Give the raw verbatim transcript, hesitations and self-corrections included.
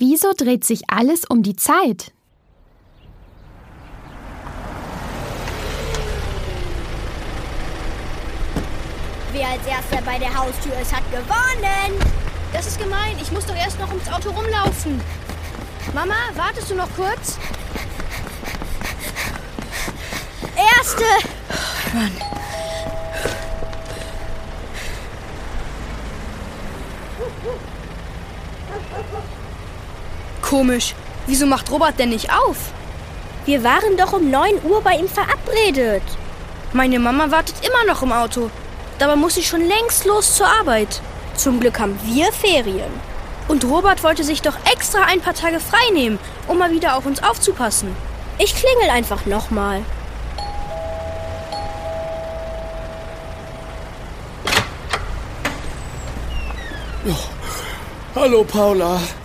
Wieso dreht sich alles um die Zeit? Wer als Erster bei der Haustür ist, hat gewonnen. Das ist gemein. Ich muss doch erst noch ums Auto rumlaufen. Mama, wartest du noch kurz? Erste! Oh, Mann. Komisch. Wieso macht Robert denn nicht auf? Wir waren doch um neun Uhr bei ihm verabredet. Meine Mama wartet immer noch im Auto. Dabei muss sie schon längst los zur Arbeit. Zum Glück haben wir Ferien. Und Robert wollte sich doch extra ein paar Tage frei nehmen, um mal wieder auf uns aufzupassen. Ich klingel einfach nochmal. Oh. Hallo, Paula.